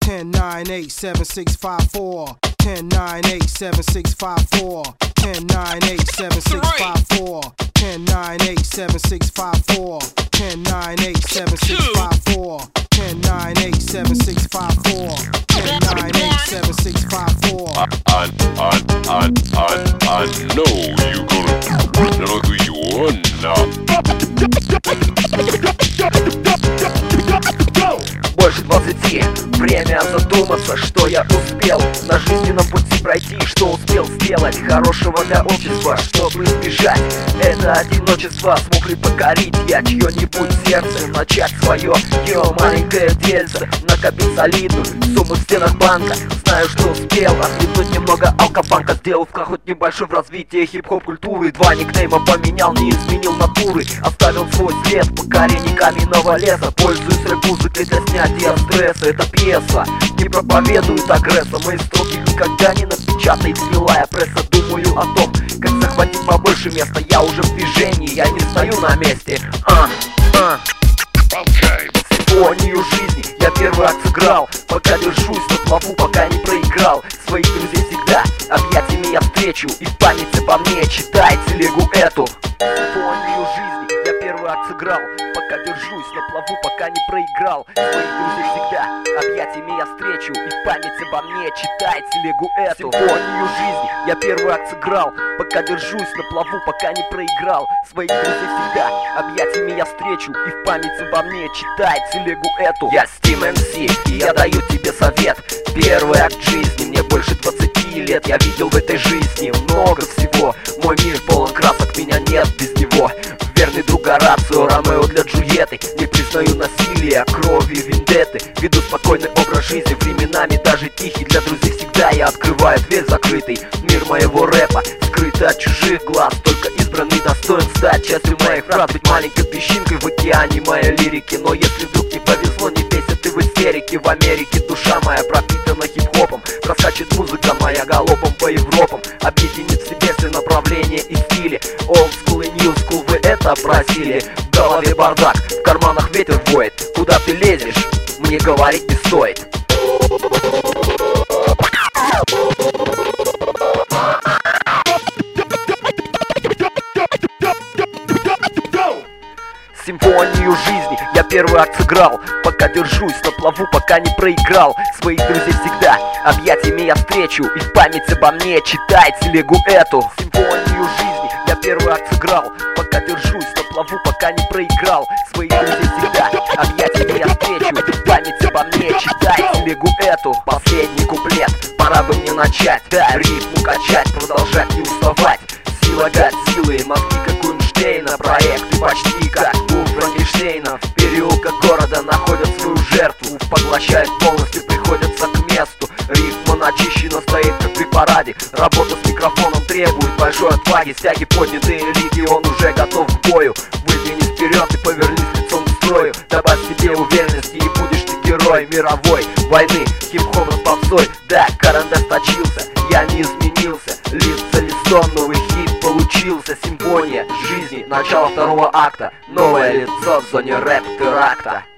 10, 9, 8, 7, 6, 5, 4. 10, 9, 8, 7, 6, 5, 4. 10, 9, 8, 7, 6, 5, 4. 10, 9, 8, 7, 6, 5, 4. 10, 9, 8, 7, 6, 5, 4. 10, 9, 8, 7, 6, 5, 4. 10, 9, 8, 7, 6, 5, 4. I know you gonna know who you are now. Больше 20, время задуматься, что я успел на жизненном пути пройти, что успел сделать хорошего для общества, чтобы избежать это одиночество. Смог ли покорить я чье-нибудь сердце, начать свое маленькое дельце, накопить солидную сумму в стенах банка. Знаю, что успел отхлебнуть немного алкобанка, сделав хоть небольшой в развитии хип-хоп культуры. Два никнейма поменял, не изменил натуры, оставил свой след в покорении каменного леса. Пользуюсь рэп-музыкой для снятия стресса. Эта пьеса не проповедует агресса, мои строки никогда не напечатает милая пресса. Думаю о том, как захватить побольше места, я уже в движении, я не стою на месте. Симфонию жизни я первый акт сыграл, пока держусь на плаву, пока не проиграл. Своих друзей всегда объятиями я встречу, и в памяти по мне читай телегу эту. Симфонию жизни я первый акт сыграл, пока держусь на плаву, пока не проиграл. Своих друзей всегда объятиями я встречу, и в памяти обо мне читай телегу эту. Симфонию жизни я первый акт сыграл, пока держусь на плаву, пока не проиграл. Своих друзей всегда объятиями я встречу, и в памяти обо мне читай телегу эту. Я Steam MC, и я даю тебе совет. Первый акт жизни, мне больше 20 лет. Я видел в этой жизни много всего. Мой мир полон красок, меня нет без него. Верный друг Горацио, Ромео для Джульетты. Не признаю насилия, крови, вендетты. Веду спокойный образ жизни, временами даже тихий. Для друзей всегда я открываю дверь закрытый. Мир моего рэпа скрытый от чужих глаз. Только избранный достоин стать частью моих фраз. Быть маленькой песчинкой в океане моей лирики. Но если вдруг не повезло, не бейся ты в истерике. В Америке душа моя пропитана хип-хопом. Проскачет музыка моя галопом по Европам. Объединит в себе все направления и стили. Old school и new school, вы это просили. В голове бардак, в карманах ветер воет. Куда ты лезешь, мне говорить не стоит. Симфонию жизни я первый акт сыграл, пока держусь на плаву, пока не проиграл. Своих друзей всегда объятиями я встречу, и в память обо мне читай телегу эту. Симфонию жизни я первый акт сыграл, пока держусь на плаву, пока не проиграл. Своих друзей всегда объятиями я встречу, и в память обо мне читай телегу эту. Последний куплет, пора бы мне начать, да, ритму качать, продолжать не уставать. Сила Годзиллы, мозги как у Эйнштейна, проекты почти как у Франкенштейна. В переулках города находят свою жертву, поглощает полностью, приходится к месту. Рифма начищена, стоит как при параде. Работа с микрофоном требует большой отваги. Стяги поднятые, легион уже готов к бою. Выдвинись вперед и повернись лицом к строю. Добавь себе уверенности, и будешь ты герой мировой войны. Хип-хоп с попсой, да, карандаш точился, я не изменился. Лист за листом, новый хит получился. Симфония жизни, начало второго акта. Новое лицо в зоне рэп-теракта.